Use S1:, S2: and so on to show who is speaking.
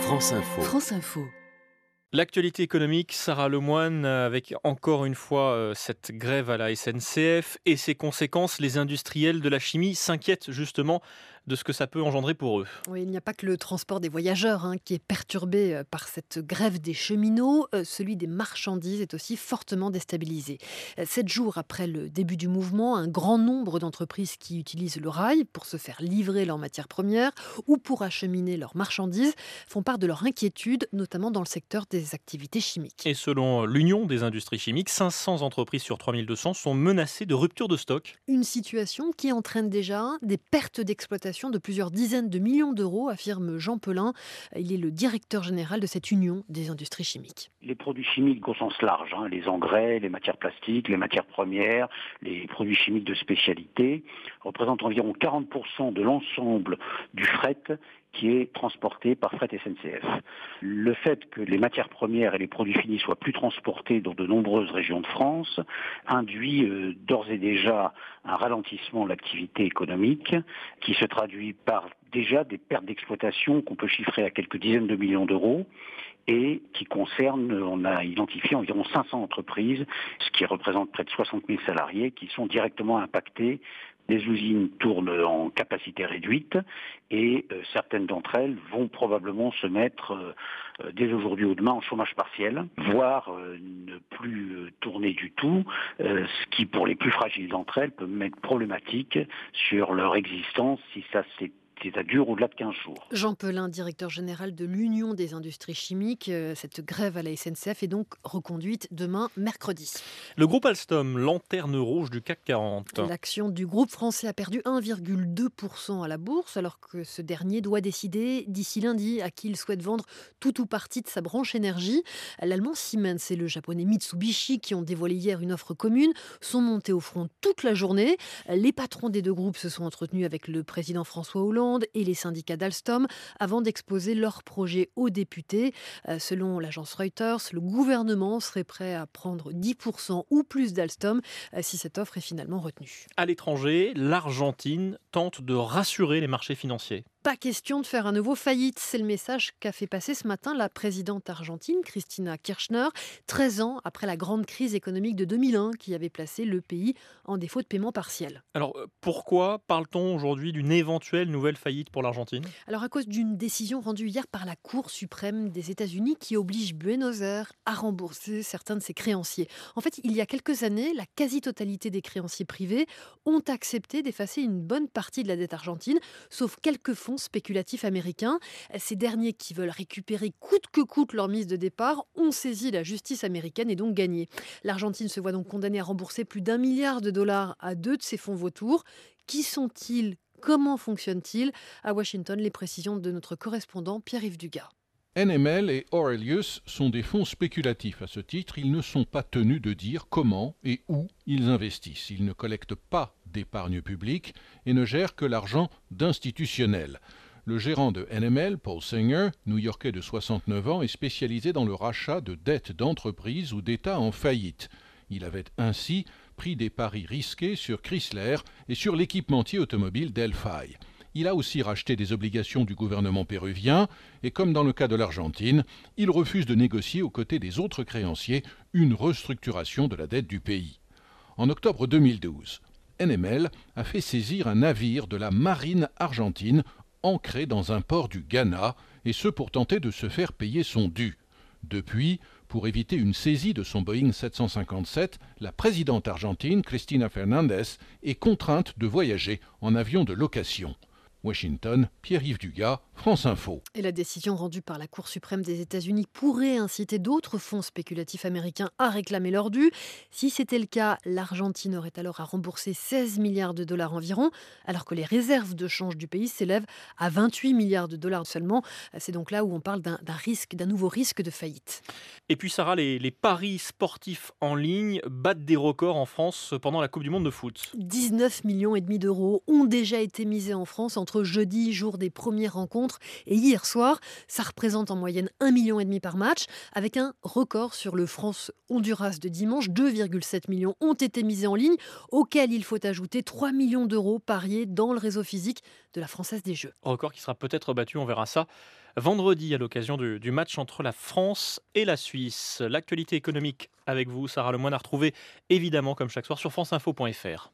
S1: France Info.
S2: France Info.
S3: L'actualité économique, Sarah Lemoine, avec encore une fois cette grève à la SNCF et ses conséquences, les industriels de la chimie s'inquiètent justement de ce que ça peut engendrer pour eux.
S2: Oui, il n'y a pas que le transport des voyageurs qui est perturbé par cette grève des cheminots. Celui des marchandises est aussi fortement déstabilisé. 7 jours après le début du mouvement, un grand nombre d'entreprises qui utilisent le rail pour se faire livrer leurs matières premières ou pour acheminer leurs marchandises font part de leur inquiétude, notamment dans le secteur des activités chimiques.
S3: Et selon l'Union des industries chimiques, 500 entreprises sur 3200 sont menacées de rupture de stock.
S2: Une situation qui entraîne déjà des pertes d'exploitation de plusieurs dizaines de millions d'euros, affirme Jean Pelin. Il est le directeur général de cette Union des industries chimiques.
S4: Les produits chimiques au sens large, les engrais, les matières plastiques, les matières premières, les produits chimiques de spécialité, représentent environ 40% de l'ensemble du fret qui est transporté par Fret SNCF. Le fait que les matières premières et les produits finis soient plus transportés dans de nombreuses régions de France induit d'ores et déjà un ralentissement de l'activité économique qui se traduit par déjà des pertes d'exploitation qu'on peut chiffrer à quelques dizaines de millions d'euros et qui concerne, on a identifié environ 500 entreprises, ce qui représente près de 60 000 salariés qui sont directement impactés. Les usines tournent en capacité réduite et certaines d'entre elles vont probablement se mettre dès aujourd'hui ou demain en chômage partiel, voire ne plus tourner du tout, ce qui pour les plus fragiles d'entre elles peut mettre problématique sur leur existence si ça dure au-delà de 15 jours.
S2: Jean Pelin, directeur général de l'Union des industries chimiques. Cette grève à la SNCF est donc reconduite demain, mercredi.
S3: Le groupe Alstom, lanterne rouge du CAC 40.
S2: L'action du groupe français a perdu 1,2% à la bourse, alors que ce dernier doit décider d'ici lundi à qui il souhaite vendre tout ou partie de sa branche énergie. L'allemand Siemens et le japonais Mitsubishi, qui ont dévoilé hier une offre commune, sont montés au front toute la journée. Les patrons des deux groupes se sont entretenus avec le président François Hollande et les syndicats d'Alstom avant d'exposer leur projet aux députés. Selon l'agence Reuters, le gouvernement serait prêt à prendre 10% ou plus d'Alstom si cette offre est finalement retenue.
S3: À l'étranger, l'Argentine tente de rassurer les marchés financiers.
S2: Pas question de faire à nouveau faillite, c'est le message qu'a fait passer ce matin la présidente argentine Cristina Kirchner, 13 ans après la grande crise économique de 2001 qui avait placé le pays en défaut de paiement partiel.
S3: Alors pourquoi parle-t-on aujourd'hui d'une éventuelle nouvelle faillite pour l'Argentine ?
S2: Alors à cause d'une décision rendue hier par la Cour suprême des États-Unis qui oblige Buenos Aires à rembourser certains de ses créanciers. En fait, il y a quelques années, la quasi-totalité des créanciers privés ont accepté d'effacer une bonne partie de la dette argentine, sauf quelques fonds spéculatifs américains. Ces derniers qui veulent récupérer coûte que coûte leur mise de départ ont saisi la justice américaine et donc gagné. L'Argentine se voit donc condamnée à rembourser plus d'1 milliard de dollars à 2 de ses fonds vautours. Qui sont-ils ? Comment fonctionnent-ils ? À Washington, les précisions de notre correspondant Pierre-Yves Dugas.
S5: NML et Aurelius sont des fonds spéculatifs. À ce titre, ils ne sont pas tenus de dire comment et où ils investissent. Ils ne collectent pas d'épargne publique et ne gèrent que l'argent d'institutionnels. Le gérant de NML, Paul Singer, new-yorkais de 69 ans, est spécialisé dans le rachat de dettes d'entreprises ou d'États en faillite. Il avait ainsi pris des paris risqués sur Chrysler et sur l'équipementier automobile Delphi. Il a aussi racheté des obligations du gouvernement péruvien et, comme dans le cas de l'Argentine, il refuse de négocier aux côtés des autres créanciers une restructuration de la dette du pays. En octobre 2012, NML a fait saisir un navire de la marine argentine ancré dans un port du Ghana, et ce pour tenter de se faire payer son dû. Depuis, pour éviter une saisie de son Boeing 757, la présidente argentine, Cristina Fernández, est contrainte de voyager en avion de location. Washington, Pierre-Yves Dugas, France Info.
S2: Et la décision rendue par la Cour suprême des États-Unis pourrait inciter d'autres fonds spéculatifs américains à réclamer leur dû. Si c'était le cas, l'Argentine aurait alors à rembourser 16 milliards de dollars environ, alors que les réserves de change du pays s'élèvent à 28 milliards de dollars seulement. C'est donc là où on parle d'un nouveau risque de faillite.
S3: Et puis Sarah, les paris sportifs en ligne battent des records en France pendant la Coupe du Monde de foot.
S2: 19,5 millions d'euros ont déjà été misés en France entre jeudi, jour des premières rencontres, rencontres. Et hier soir, ça représente en moyenne 1,5 million par match, avec un record sur le France-Honduras de dimanche. 2,7 millions ont été misés en ligne, auquel il faut ajouter 3 millions d'euros pariés dans le réseau physique de la Française des Jeux.
S3: Record qui sera peut-être battu, on verra ça vendredi à l'occasion du match entre la France et la Suisse. L'actualité économique avec vous, Sarah Lemoine, à retrouver évidemment comme chaque soir sur franceinfo.fr.